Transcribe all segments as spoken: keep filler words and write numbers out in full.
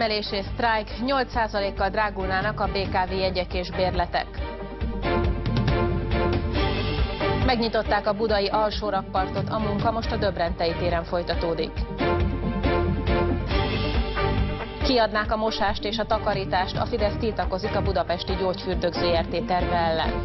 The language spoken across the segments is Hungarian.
Áremelés és sztrájk, nyolc százalékkal drágulnának a bé ká vé jegyek és bérletek. Megnyitották a budai alsó rakpartot, a munka most a Döbrentei téren folytatódik. Kiadnák a mosást és a takarítást, a Fidesz tiltakozik a Budapesti Gyógyfürdők zé er té terve ellen.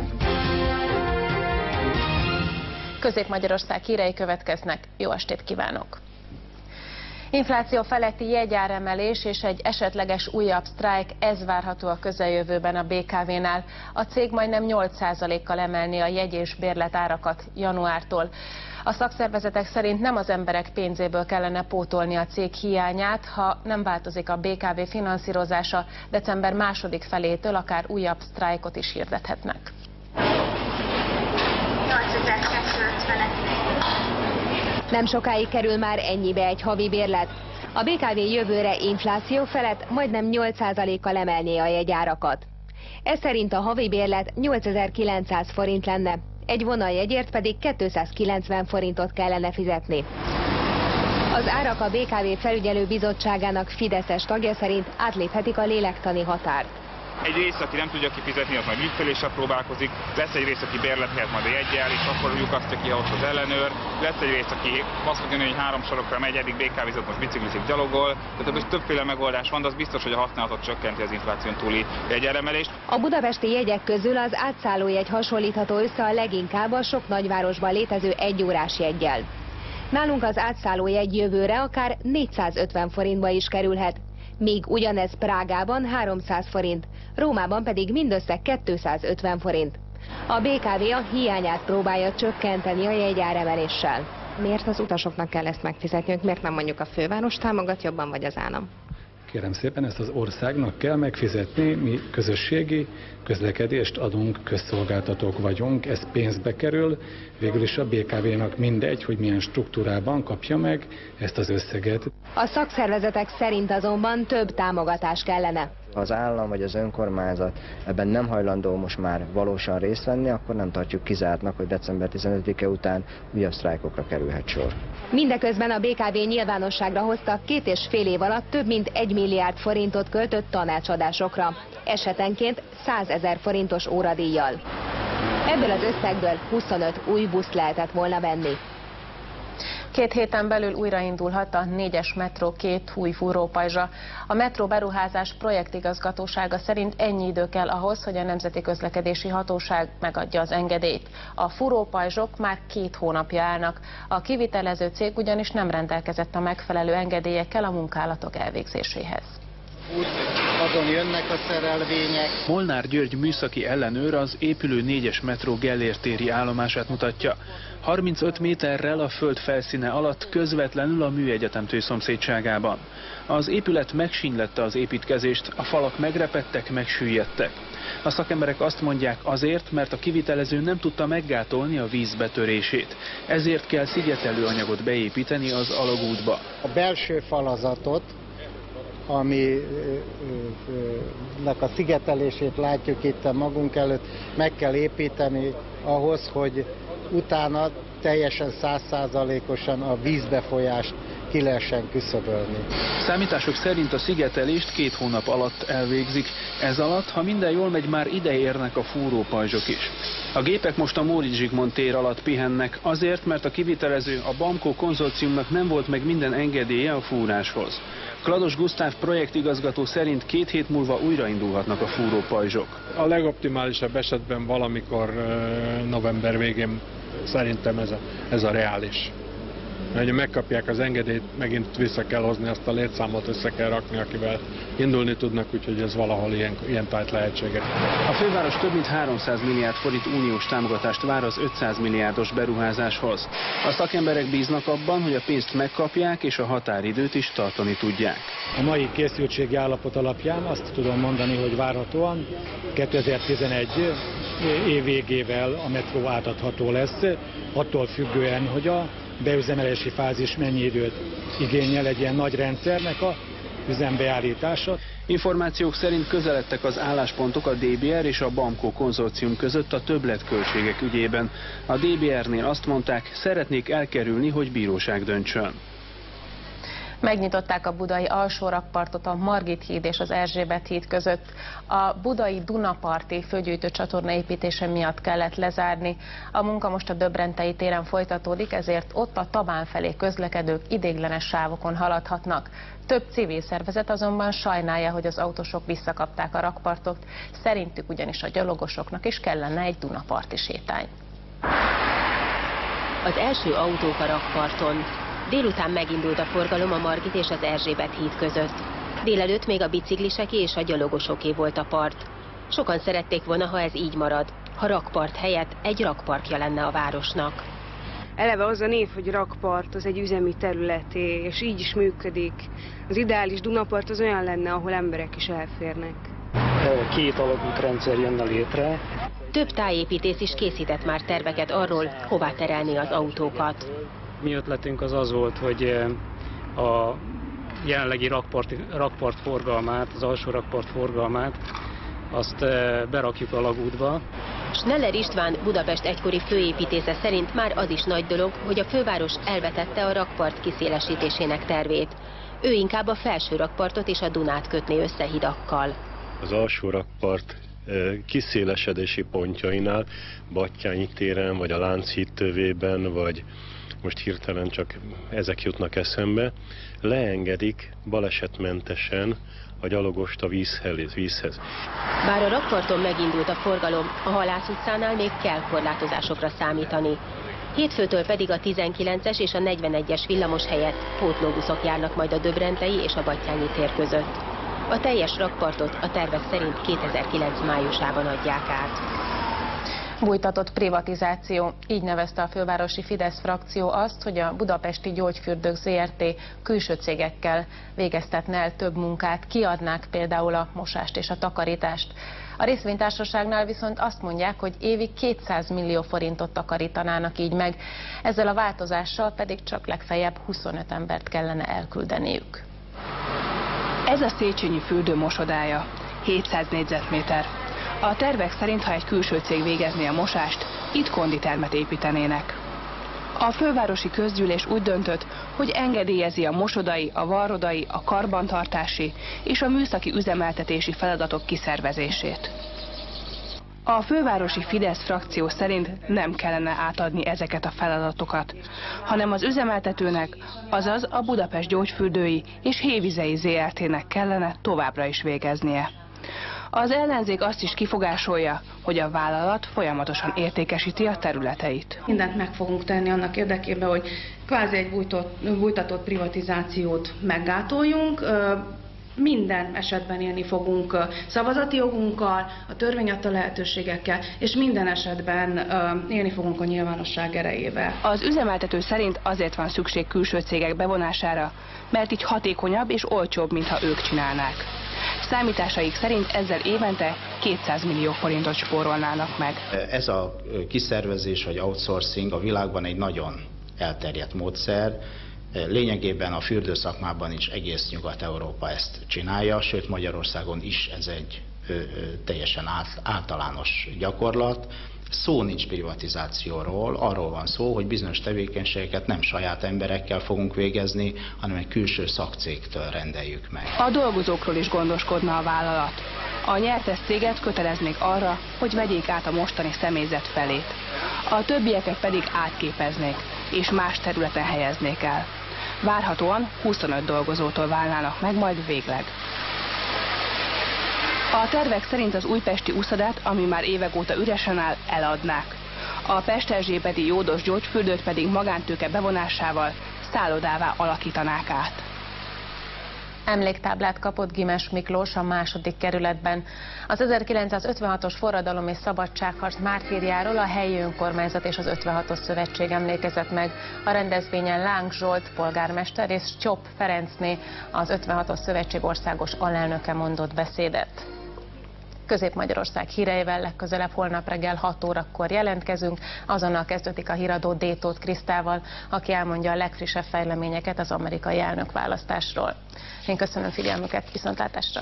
Közép-Magyarország hírei következnek, jó estét kívánok! Infláció feletti jegyáremelés és egy esetleges újabb sztrájk, ez várható a közeljövőben a bé ká vénál. A cég majdnem nyolc százalékkal emelné a jegy és bérlet árakat januártól. A szakszervezetek szerint nem az emberek pénzéből kellene pótolni a cég hiányát, ha nem változik a bé ká vé finanszírozása, december második felétől akár újabb sztrájkot is hirdethetnek. Nem sokáig kerül már ennyibe egy havi bérlet. A bé ká vé jövőre infláció felett majdnem nyolc százalékkal emelné a jegyárakat. Ez szerint a havi bérlet nyolcezer-kilencszáz forint lenne, egy vonaljegyért pedig kétszázkilencven forintot kellene fizetni. Az árak a bé ká vé felügyelő bizottságának fideszes tagja szerint átléphetik a lélektani határt. Egy rész, aki nem tudja kifizetni, az majd ügyfeléssel próbálkozik, lesz egy rész, aki bérlet helyett majd a jeggyel, és akkor lyukasztja ki, ha ott az ellenőr, lesz egy rész, aki azt mondja, hogy három sorokra megy, eddig bé ká vézott, most biciklizik, gyalogol, tehát többféle megoldás van, de az biztos, hogy a használatot csökkenti az infláción túli jegyeremelést. A budapesti jegyek közül az átszállójegy hasonlítható össze a leginkább a sok nagyvárosban létező egyórás jeggyel. Nálunk az átszállójegy jövőre akár négyszázötven forintba is kerülhet, míg ugyanez Prágában háromszáz forint, Rómában pedig mindössze kétszázötven forint. A bé ká vé a hiányát próbálja csökkenteni a jegyáremeléssel. Miért az utasoknak kell ezt megfizetniük? Miért nem mondjuk a főváros támogat jobban, vagy az állam? Kérem szépen, ezt az országnak kell megfizetni, mi közösségi közlekedést adunk, közszolgáltatók vagyunk, ez pénzbe kerül, végül is a bé ká vénak mindegy, hogy milyen struktúrában kapja meg ezt az összeget. A szakszervezetek szerint azonban több támogatás kellene. Ha az állam vagy az önkormányzat ebben nem hajlandó most már valósan részt venni, akkor nem tartjuk kizártnak, hogy december tizenötödike után újabb sztrájkokra kerülhet sor. Mindeközben a bé ká vé nyilvánosságra hozta, két és fél év alatt több mint egy milliárd forintot költött tanácsadásokra, esetenként százezer forintos óradíjjal. Ebből az összegből huszonöt új buszt lehetett volna venni. Két héten belül újraindulhat a négyes metró két új fúrópajzsa. A metró beruházás projektigazgatósága szerint ennyi idő kell ahhoz, hogy a Nemzeti Közlekedési Hatóság megadja az engedélyt. A fúrópajzsok már két hónapja állnak. A kivitelező cég ugyanis nem rendelkezett a megfelelő engedélyekkel a munkálatok elvégzéséhez. Azon jönnek a szerelvények. Molnár György műszaki ellenőr az épülő négyes metró Gellért téri állomását mutatja. harmincöt méterrel a föld felszíne alatt, közvetlenül a műegyetemtől szomszédságában. Az épület megsínylette az építkezést, a falak megrepedtek, megsüllyedtek. A szakemberek azt mondják, azért, mert a kivitelező nem tudta meggátolni a víz betörését. Ezért kell szigetelő anyagot beépíteni az alagútba. A belső falazatot, aminek a szigetelését látjuk itt magunk előtt, meg kell építeni ahhoz, hogy utána teljesen száz százalékosan a vízbefolyást ki lehessen küszöbölni. Számítások szerint a szigetelést két hónap alatt elvégzik. Ez alatt, ha minden jól megy, már ide érnek a fúrópajzsok is. A gépek most a Móricz Zsigmond tér alatt pihennek, azért, mert a kivitelező, a Bamco konzorciumnak nem volt meg minden engedélye a fúráshoz. Klados Gusztáv projektigazgató szerint két hét múlva újraindulhatnak a fúrópajzsok. A legoptimálisabb esetben valamikor november végén szerintem ez a, ez a reális. Mert megkapják az engedélyt, megint vissza kell hozni, azt a létszámot össze kell rakni, akivel indulni tudnak, úgyhogy ez valahol ilyen, ilyen tájt lehetséges. A főváros több mint háromszáz milliárd forint uniós támogatást vár az ötszáz milliárdos beruházáshoz. A szakemberek bíznak abban, hogy a pénzt megkapják és a határidőt is tartani tudják. A mai készültségi állapot alapján azt tudom mondani, hogy várhatóan kétezer-tizenegy év végével a metró átadható lesz, attól függően, hogy a beüzemelési fázis mennyi időt igényel egy ilyen nagy rendszernek a üzembeállítása. Információk szerint közeledtek az álláspontok a dé bé er és a Bamco konzorcium között a többletköltségek ügyében. A dé bé er-nél azt mondták, szeretnék elkerülni, hogy bíróság döntsön. Megnyitották a budai alsórakpartot a Margit híd és az Erzsébet híd között. A budai Dunaparti főgyűjtő csatorna építése miatt kellett lezárni. A munka most a Döbrentei téren folytatódik, ezért ott a Tabán felé közlekedők ideiglenes sávokon haladhatnak. Több civil szervezet azonban sajnálja, hogy az autósok visszakapták a rakpartot, szerintük ugyanis a gyalogosoknak is kellene egy Dunaparti sétány. Az első autók a rakparton. Délután megindult a forgalom a Margit és az Erzsébet híd között. Délelőtt még a bicikliseké és a gyalogosoké volt a part. Sokan szerették volna, ha ez így marad, ha rakpart helyett egy rakparkja lenne a városnak. Eleve az a név, hogy rakpart, az egy üzemi területé, és így is működik. Az ideális Dunapart az olyan lenne, ahol emberek is elférnek. Két alagútrendszer jönne létre. Több tájépítész is készített már terveket arról, hová terelni az autókat. Mi ötletünk az az volt, hogy a jelenlegi rakpart, rakpart forgalmát, az alsó rakpart forgalmát, azt berakjuk a alagútba. Schneller István, Budapest egykori főépítésze szerint már az is nagy dolog, hogy a főváros elvetette a rakpart kiszélesítésének tervét. Ő inkább a felső rakpartot és a Dunát kötné össze hidakkal. Az alsó rakpart kiszélesedési pontjainál, Batthyány téren, vagy a Lánchíd tövében, vagy most hirtelen csak ezek jutnak eszembe, leengedik balesetmentesen a gyalogost a vízhez. vízhez. Bár a rakparton megindult a forgalom, a Halász utcánál még kell korlátozásokra számítani. Hétfőtől pedig a tizenkilences és a negyvenegyes villamos helyett pótlóbuszok járnak majd a Döbrentei és a Batthyányi tér között. A teljes rakpartot a tervek szerint kétezer-kilenc májusában adják át. Bújtatott privatizáció. Így nevezte a fővárosi Fidesz frakció azt, hogy a Budapesti Gyógyfürdők Zrt. Külső cégekkel végeztetne el több munkát, kiadnák például a mosást és a takarítást. A részvénytársaságnál viszont azt mondják, hogy évi kétszáz millió forintot takarítanának így meg, ezzel a változással pedig csak legfeljebb huszonöt embert kellene elküldeniük. Ez a Széchenyi fürdő mosodája, hétszáz négyzetméter. A tervek szerint, ha egy külső cég végezné a mosást, itt konditermet építenének. A fővárosi közgyűlés úgy döntött, hogy engedélyezi a mosodai, a varrodai, a karbantartási és a műszaki üzemeltetési feladatok kiszervezését. A fővárosi Fidesz frakció szerint nem kellene átadni ezeket a feladatokat, hanem az üzemeltetőnek, azaz a Budapest Gyógyfürdői és Hévizei Zrt.-nek kellene továbbra is végeznie. Az ellenzék azt is kifogásolja, hogy a vállalat folyamatosan értékesíti a területeit. Mindent meg fogunk tenni annak érdekében, hogy kvázi egy bújtott, bújtatott privatizációt meggátoljunk. Minden esetben élni fogunk szavazati jogunkkal, a törvény adta lehetőségekkel, és minden esetben élni fogunk a nyilvánosság erejével. Az üzemeltető szerint azért van szükség külső cégek bevonására, mert így hatékonyabb és olcsóbb, mintha ők csinálnák. Számításaik szerint ezzel évente kétszáz millió forintot spórolnának meg. Ez a kiszervezés vagy outsourcing a világban egy nagyon elterjedt módszer. Lényegében a fürdőszakmában is egész Nyugat-Európa ezt csinálja, sőt Magyarországon is ez egy ö, ö, teljesen át, általános gyakorlat. Szó nincs privatizációról, arról van szó, hogy bizonyos tevékenységeket nem saját emberekkel fogunk végezni, hanem egy külső szakcégtől rendeljük meg. A dolgozókról is gondoskodna a vállalat. A nyertes céget köteleznék arra, hogy vegyék át a mostani személyzet felét. A többieket pedig átképeznék, és más területen helyeznék el. Várhatóan huszonöt dolgozótól válnának meg majd végleg. A tervek szerint az újpesti uszodát, ami már évek óta üresen áll, eladnák. A pesterzsébeti Jódos Gyógyfürdőt pedig magántőke bevonásával szállodává alakítanák át. Emléktáblát kapott Gimes Miklós a második kerületben. Az ezerkilencszázötvenhatos forradalom és szabadságharc mártírjáról a helyi önkormányzat és az ötvenhatos szövetség emlékezett meg. A rendezvényen Láng Zsolt polgármester és Csopp Ferencné, az ötvenhatos szövetség országos alelnöke mondott beszédet. Közép-Magyarország híreivel legközelebb holnap reggel hat órakor jelentkezünk. Azonnal kezdődik a híradó D. Tóth Krisztával, aki elmondja a legfrissebb fejleményeket az amerikai elnökválasztásról. Én köszönöm figyelmüket, viszontlátásra!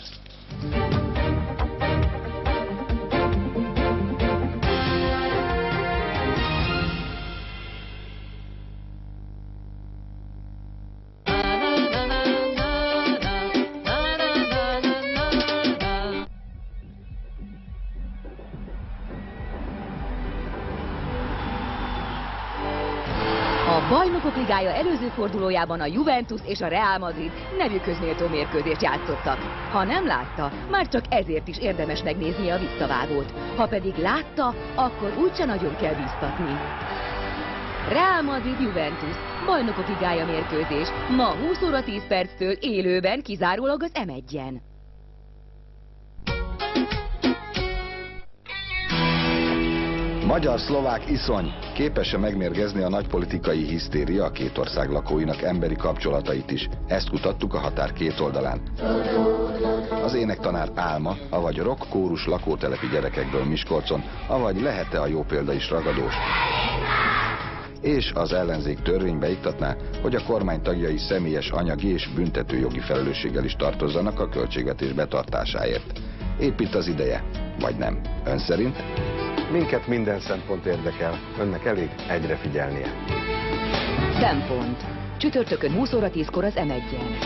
Bajnokok Ligája előző fordulójában a Juventus és a Real Madrid nevükhöz méltó mérkőzést játszottak. Ha nem látta, már csak ezért is érdemes megnézni a visszavágót. Ha pedig látta, akkor úgyse nagyon kell bíztatni. Real Madrid Juventus, Bajnokok Ligája mérkőzés, ma húsz óra tíz perctől élőben kizárólag az em egyen. Magyar-szlovák iszony képes-e megmérgezni a nagypolitikai hisztéria a két ország lakóinak emberi kapcsolatait is? Ezt kutattuk a határ két oldalán. Az énektanár álma, avagy rock kórus lakótelepi gyerekekből Miskolcon, avagy lehet-e a jó példa is ragadós? És az ellenzék törvénybe iktatná, hogy a kormány tagjai személyes anyagi és büntetőjogi felelősséggel is tartozzanak a költségvetés betartásáért. Épp itt az ideje, vagy nem? Ön szerint? Minket minden szempont érdekel, önnek elég egyre figyelnie. Szempont. Csütörtökön húsz óra tízkor az em egyen.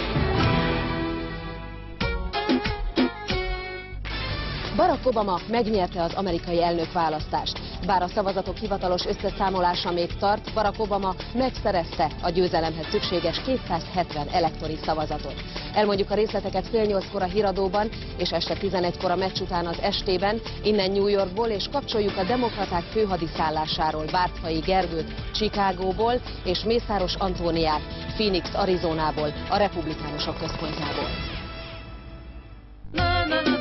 Barack Obama megnyerte az amerikai elnökválasztást. Bár a szavazatok hivatalos összeszámolása még tart, Barack Obama megszerezte a győzelemhez szükséges kétszázhetven elektori szavazatot. Elmondjuk a részleteket fél nyolckor a híradóban, és este tizenegykor a meccs után az estében, innen New Yorkból, és kapcsoljuk a demokraták főhadiszállásáról Vártfai Gergőt Chicagóból, és Mészáros Antóniát Phoenix, Arizonából, a republikánusok központjából. Na, na, na.